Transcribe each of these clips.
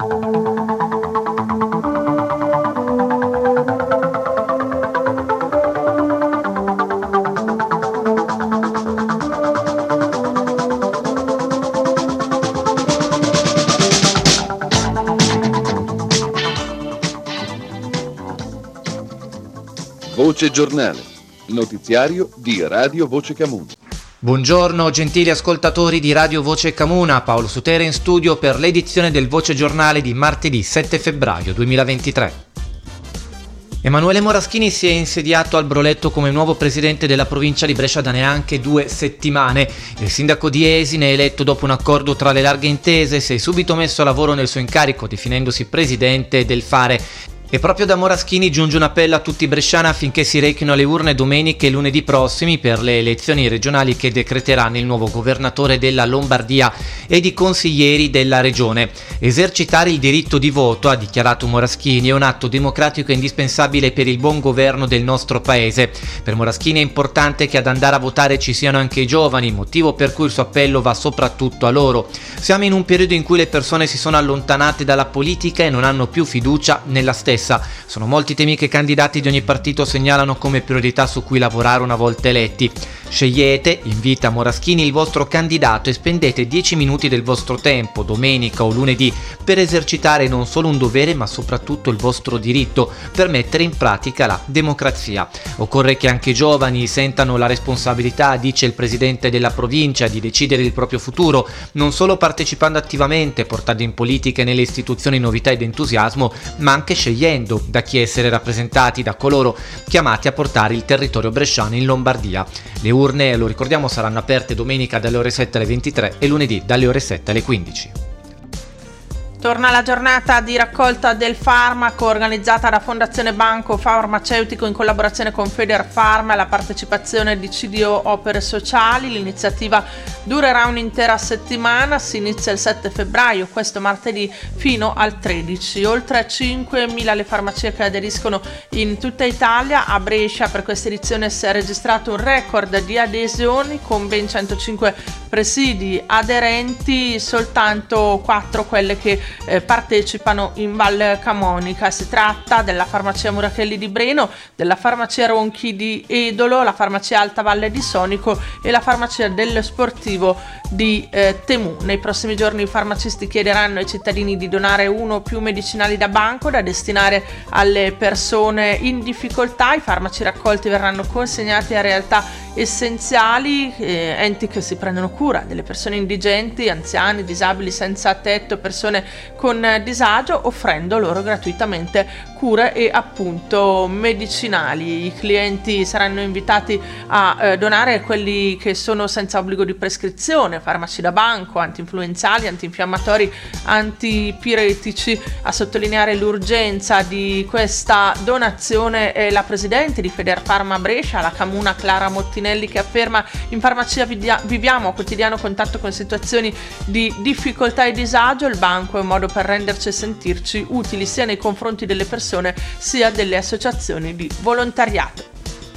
Voce Giornale, notiziario di Radio Voce Camuna. Buongiorno gentili ascoltatori di Radio Voce Camuna, Paolo Sutere in studio per l'edizione del Voce Giornale di martedì 7 febbraio 2023. Emanuele Moraschini si è insediato al Broletto come nuovo presidente della provincia di Brescia da neanche 2 settimane. Il sindaco di Esine, eletto dopo un accordo tra le larghe intese, si è subito messo a lavoro nel suo incarico, definendosi presidente del Fare. E proprio da Moraschini giunge un appello a tutti i bresciani affinché si rechino alle urne domenica e lunedì prossimi per le elezioni regionali che decreteranno il nuovo governatore della Lombardia ed i consiglieri della regione. Esercitare il diritto di voto, ha dichiarato Moraschini, è un atto democratico e indispensabile per il buon governo del nostro paese. Per Moraschini è importante che ad andare a votare ci siano anche i giovani, motivo per cui il suo appello va soprattutto a loro. Siamo in un periodo in cui le persone si sono allontanate dalla politica e non hanno più fiducia nella stessa. Sono molti temi che i candidati di ogni partito segnalano come priorità su cui lavorare una volta eletti. Scegliete, invita Moraschini, il vostro candidato e spendete 10 minuti del vostro tempo, domenica o lunedì, per esercitare non solo un dovere ma soprattutto il vostro diritto, per mettere in pratica la democrazia. Occorre che anche i giovani sentano la responsabilità, dice il presidente della provincia, di decidere il proprio futuro, non solo partecipando attivamente, portando in politica e nelle istituzioni novità ed entusiasmo, ma anche scegliendo da chi essere rappresentati, da coloro chiamati a portare il territorio bresciano in Lombardia. Le urne, lo ricordiamo, saranno aperte domenica dalle ore 7 alle 23 e lunedì dalle ore 7 alle 15. Torna la giornata di raccolta del farmaco organizzata da Fondazione Banco Farmaceutico in collaborazione con Federfarma e la partecipazione di CDO Opere Sociali. L'iniziativa durerà un'intera settimana, si inizia il 7 febbraio, questo martedì, fino al 13. Oltre 5.000 le farmacie che aderiscono in tutta Italia. A Brescia per questa edizione si è registrato un record di adesioni con ben 105 presidi aderenti, soltanto 4 quelle che partecipano in Val Camonica. Si tratta della farmacia Murachelli di Breno, della farmacia Ronchi di Edolo, la farmacia Alta Valle di Sonico e la farmacia dello Sportivo di Temù. Nei prossimi giorni i farmacisti chiederanno ai cittadini di donare uno o più medicinali da banco da destinare alle persone in difficoltà. I farmaci raccolti verranno consegnati a realtà essenziali, enti che si prendono cura delle persone indigenti, anziani, disabili, senza tetto, persone con disagio, offrendo loro gratuitamente cure e appunto medicinali. I clienti saranno invitati a donare quelli che sono senza obbligo di prescrizione, farmaci da banco, antinfluenzali, antinfiammatori, antipiretici. A sottolineare l'urgenza di questa donazione è la presidente di Federfarma Brescia, la Camuna Clara Mottinelli, che afferma: in farmacia viviamo a quotidiano contatto con situazioni di difficoltà e disagio, il banco è un modo per renderci e sentirci utili sia nei confronti delle persone sia delle associazioni di volontariato.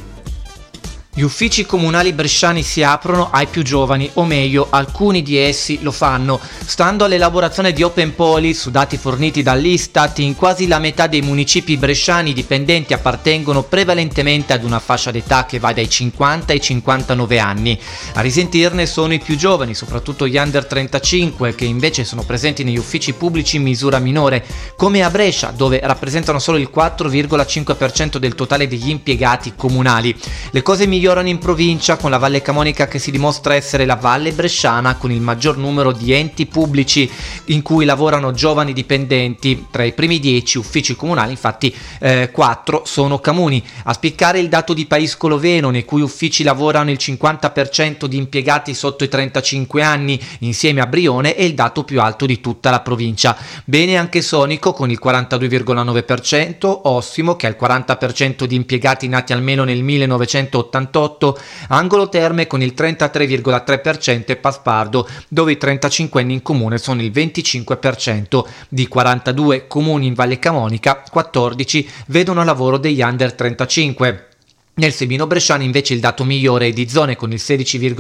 Gli uffici comunali bresciani si aprono ai più giovani, o meglio, alcuni di essi lo fanno. Stando all'elaborazione di Open Poll, su dati forniti dall'Istat, in quasi la metà dei municipi bresciani i dipendenti appartengono prevalentemente ad una fascia d'età che va dai 50 ai 59 anni. A risentirne sono i più giovani, soprattutto gli under 35, che invece sono presenti negli uffici pubblici in misura minore, come a Brescia, dove rappresentano solo il 4,5% del totale degli impiegati comunali. Le cose migliorano in provincia, con la Valle Camonica che si dimostra essere la valle bresciana con il maggior numero di enti pubblici in cui lavorano giovani dipendenti. Tra i primi 10 uffici comunali, infatti, 4 sono comuni. A spiccare il dato di Paiscolo Veno, nei cui uffici lavorano il 50% di impiegati sotto i 35 anni, insieme a Brione, è il dato più alto di tutta la provincia. Bene anche Sonico con il 42,9%, Ossimo che ha il 40% di impiegati nati almeno nel 1988, Angolo Terme con il 33,3% e Paspardo, dove i 35enni in comune sono il 25%. Di 42 comuni in Valle Camonica, 14 vedono lavoro degli under 35. Nel Sebino bresciano invece il dato migliore è di Zone con il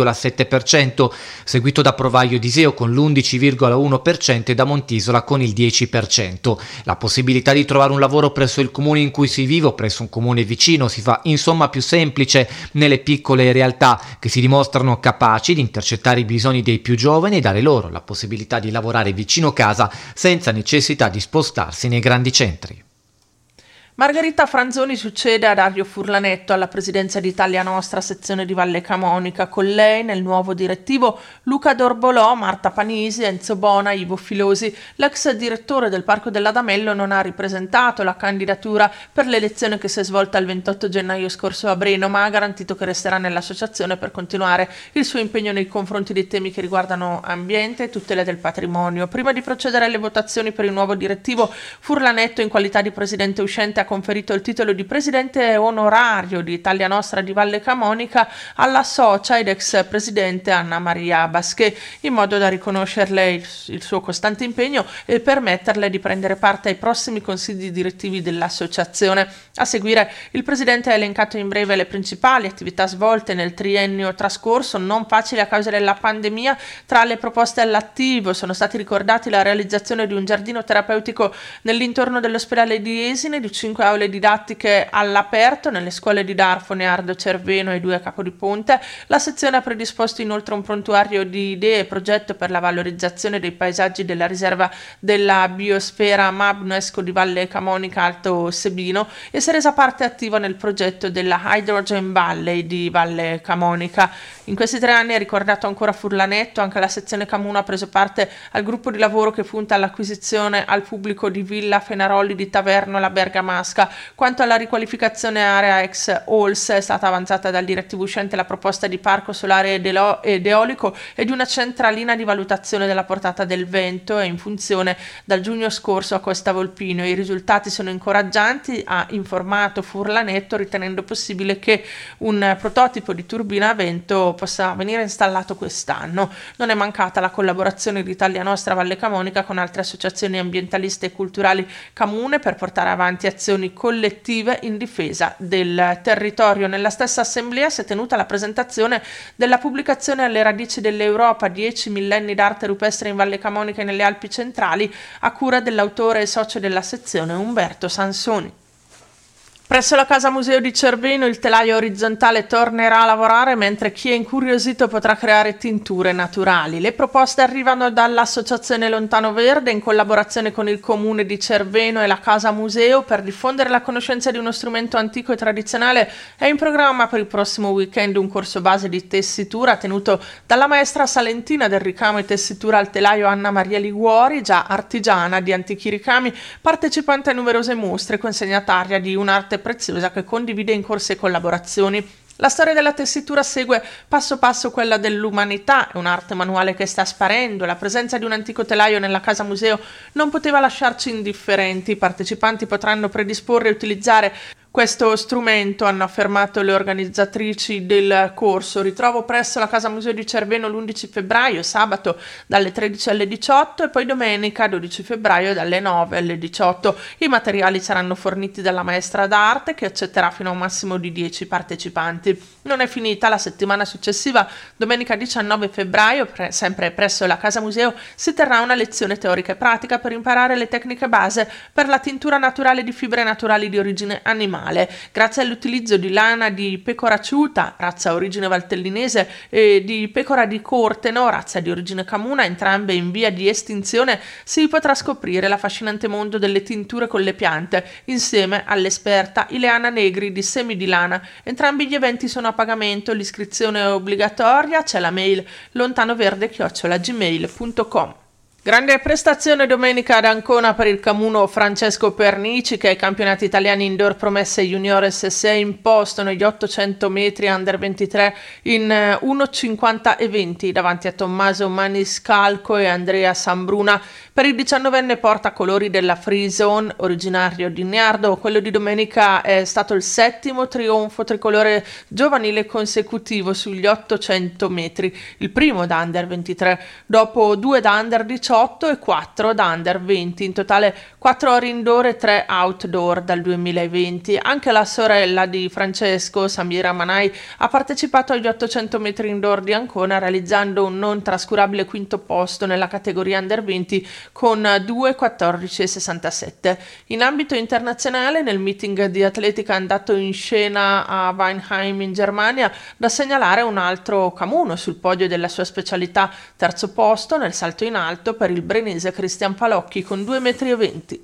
16,7%, seguito da Provaio di Iseo con l'11,1% e da Montisola con il 10%. La possibilità di trovare un lavoro presso il comune in cui si vive o presso un comune vicino si fa insomma più semplice nelle piccole realtà che si dimostrano capaci di intercettare i bisogni dei più giovani e dare loro la possibilità di lavorare vicino casa senza necessità di spostarsi nei grandi centri. Margherita Franzoni succede a Dario Furlanetto alla presidenza di Italia Nostra sezione di Valle Camonica. Con lei nel nuovo direttivo Luca Dorbolò, Marta Panisi, Enzo Bona, Ivo Filosi. L'ex direttore del Parco dell'Adamello non ha ripresentato la candidatura per l'elezione che si è svolta il 28 gennaio scorso a Breno, ma ha garantito che resterà nell'associazione per continuare il suo impegno nei confronti dei temi che riguardano ambiente e tutela del patrimonio. Prima di procedere alle votazioni per il nuovo direttivo, Furlanetto, in qualità di presidente uscente, ha conferito il titolo di presidente onorario di Italia Nostra di Valle Camonica alla socia ed ex presidente Anna Maria Basché, in modo da riconoscerle il suo costante impegno e permetterle di prendere parte ai prossimi consigli direttivi dell'associazione. A seguire, il presidente ha elencato in breve le principali attività svolte nel triennio trascorso, non facile a causa della pandemia. Tra le proposte all'attivo sono stati ricordati la realizzazione di un giardino terapeutico nell'intorno dell'ospedale di Esine, di 5 aule didattiche all'aperto nelle scuole di Darfone, Ardo, Cerveno e 2 a Capodiponte. La sezione ha predisposto inoltre un prontuario di idee e progetto per la valorizzazione dei paesaggi della riserva della biosfera MAB UNESCO di Valle Camonica Alto Sebino e si è resa parte attiva nel progetto della Hydrogen Valley di Valle Camonica. In questi 3 anni, ha ricordato ancora Furlanetto, anche la sezione Camuna ha preso parte al gruppo di lavoro che punta all'acquisizione al pubblico di Villa Fenaroli di Tavernola Bergamasca. Quanto alla riqualificazione area ex Ols, è stata avanzata dal direttivo uscente la proposta di parco solare ed eolico e di una centralina di valutazione della portata del vento, è in funzione dal giugno scorso a Costa Volpino. I risultati sono incoraggianti, ha informato Furlanetto, ritenendo possibile che un prototipo di turbina a vento possa venire installato quest'anno. Non è mancata la collaborazione di Italia Nostra Valle Camonica con altre associazioni ambientaliste e culturali comune per portare avanti azioni collettive in difesa del territorio. Nella stessa assemblea si è tenuta la presentazione della pubblicazione Alle radici dell'Europa, 10 millenni d'arte rupestre in Valle Camonica e nelle Alpi centrali, a cura dell'autore e socio della sezione Umberto Sansoni. Presso la Casa Museo di Cerveno il telaio orizzontale tornerà a lavorare, mentre chi è incuriosito potrà creare tinture naturali. Le proposte arrivano dall'Associazione Lontano Verde in collaborazione con il Comune di Cerveno e la Casa Museo. Per diffondere la conoscenza di uno strumento antico e tradizionale è in programma per il prossimo weekend un corso base di tessitura tenuto dalla maestra salentina del ricamo e tessitura al telaio Anna Maria Liguori, già artigiana di antichi ricami, partecipante a numerose mostre, consegnataria di un'arte preziosa che condivide in corsi e collaborazioni. La storia della tessitura segue passo passo quella dell'umanità, è un'arte manuale che sta sparendo. La presenza di un antico telaio nella Casa Museo non poteva lasciarci indifferenti. I partecipanti potranno predisporre e utilizzare questo strumento, hanno affermato le organizzatrici del corso. Ritrovo presso la Casa Museo di Cerveno l'11 febbraio, sabato dalle 13 alle 18 e poi domenica 12 febbraio dalle 9 alle 18. I materiali saranno forniti dalla maestra d'arte che accetterà fino a un massimo di 10 partecipanti. Non è finita, la settimana successiva, domenica 19 febbraio, sempre presso la Casa Museo, si terrà una lezione teorica e pratica per imparare le tecniche base per la tintura naturale di fibre naturali di origine animale. Grazie all'utilizzo di lana di pecora aciuta, razza origine valtellinese, e di pecora di Corteno, razza di origine camuna, entrambe in via di estinzione, si potrà scoprire l'affascinante mondo delle tinture con le piante, insieme all'esperta Ileana Negri di Semi di Lana. Entrambi gli eventi sono a pagamento, l'iscrizione è obbligatoria, c'è la mail lontanoverde@gmail.com. Grande prestazione domenica ad Ancona per il camuno Francesco Pernici, che ai campionati italiani indoor promesse juniores si è imposto negli 800 metri under 23 in 1,50 e 20 davanti a Tommaso Maniscalco e Andrea Sambruna. Per il 19enne portacolori della Free Zone, originario di Niardo, quello di domenica è stato il 7° trionfo tricolore giovanile consecutivo sugli 800 metri, il primo da under 23, dopo 2 da under 18 18 e 4 da Under 20, in totale 4 ore indoor e 3 outdoor dal 2020. Anche la sorella di Francesco, Samira Manai, ha partecipato agli 800 metri indoor di Ancona, realizzando un non trascurabile quinto posto nella categoria Under 20 con 2:14:67. In ambito internazionale, nel meeting di atletica andato in scena a Weinheim in Germania, da segnalare un altro camuno sul podio della sua specialità, terzo posto nel salto in alto per il brenese Cristian Palocchi con 2,20 m.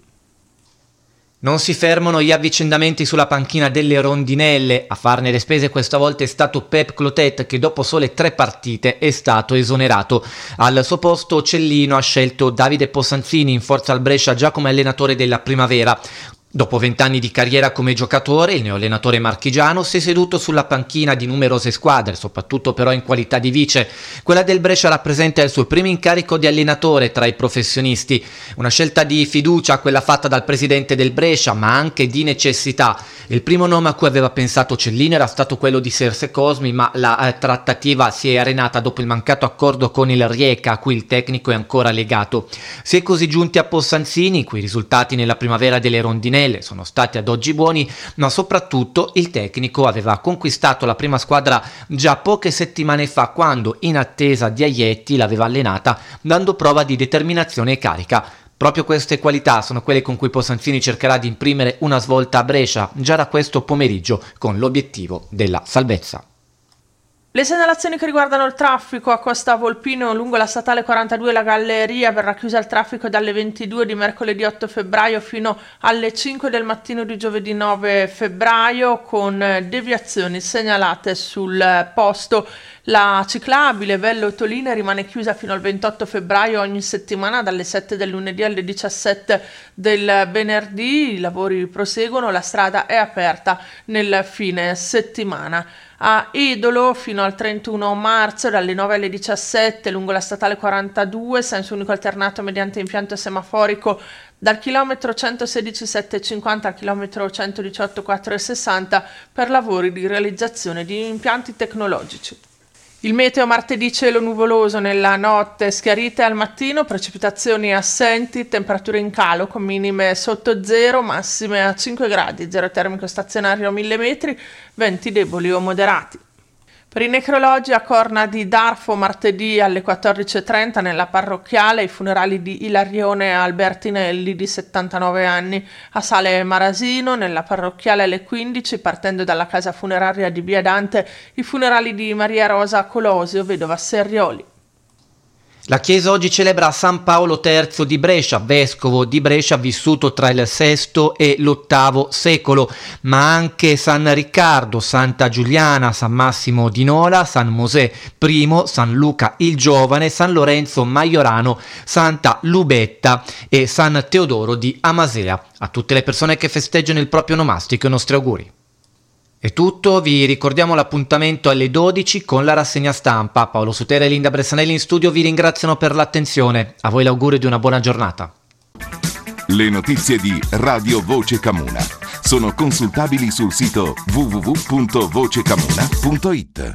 Non si fermano gli avvicendamenti sulla panchina delle rondinelle. A farne le spese questa volta è stato Pep Clotet, che dopo sole 3 partite è stato esonerato. Al suo posto Cellino ha scelto Davide Possanzini, in forza al Brescia già come allenatore della primavera. Dopo 20 anni di carriera come giocatore, il neoallenatore marchigiano si è seduto sulla panchina di numerose squadre, soprattutto però in qualità di vice. Quella del Brescia rappresenta il suo primo incarico di allenatore tra i professionisti. Una scelta di fiducia, quella fatta dal presidente del Brescia, ma anche di necessità. Il primo nome a cui aveva pensato Cellino era stato quello di Serse Cosmi, ma la trattativa si è arenata dopo il mancato accordo con il Rijeka, a cui il tecnico è ancora legato. Si è così giunti a Possanzini, i cui risultati nella primavera delle rondinelle sono stati ad oggi buoni, ma soprattutto il tecnico aveva conquistato la prima squadra già poche settimane fa, quando in attesa di Aietti l'aveva allenata, dando prova di determinazione e carica. Proprio queste qualità sono quelle con cui Possanzini cercherà di imprimere una svolta a Brescia già da questo pomeriggio, con l'obiettivo della salvezza. Le segnalazioni che riguardano il traffico a Costa Volpino lungo la statale 42 La Galleria verrà chiusa al traffico dalle 22 di mercoledì 8 febbraio fino alle 5 del mattino di giovedì 9 febbraio con deviazioni segnalate sul posto. La ciclabile Vello Toline rimane chiusa fino al 28 febbraio ogni settimana dalle 7 del lunedì alle 17 del venerdì. I lavori proseguono, la strada è aperta nel fine settimana. A Edolo fino al 31 marzo dalle 9 alle 17 lungo la statale 42 senso unico alternato mediante impianto semaforico dal chilometro 116,750 al chilometro 118,460 per lavori di realizzazione di impianti tecnologici. Il meteo martedì: cielo nuvoloso nella notte, schiarite al mattino, precipitazioni assenti, temperature in calo con minime sotto zero, massime a 5 gradi, zero termico stazionario a 1000 metri, venti deboli o moderati. Per i necrologi a Corna di Darfo martedì alle 14:30 nella parrocchiale i funerali di Ilarione Albertinelli di 79 anni. A Sale Marasino nella parrocchiale alle 15 partendo dalla casa funeraria di Via Dante i funerali di Maria Rosa Colosio, vedova Serrioli. La Chiesa oggi celebra San Paolo III di Brescia, vescovo di Brescia vissuto tra il VI e l'VIII secolo, ma anche San Riccardo, Santa Giuliana, San Massimo di Nola, San Mosè I, San Luca il Giovane, San Lorenzo Maiorano, Santa Lubetta e San Teodoro di Amasea. A tutte le persone che festeggiano il proprio nomastico i nostri auguri. È tutto, vi ricordiamo l'appuntamento alle 12 con la rassegna stampa. Paolo Sutera e Linda Bressanelli in studio vi ringraziano per l'attenzione. A voi l'augurio di una buona giornata. Le notizie di Radio Voce Camuna sono consultabili sul sito www.vocecamuna.it.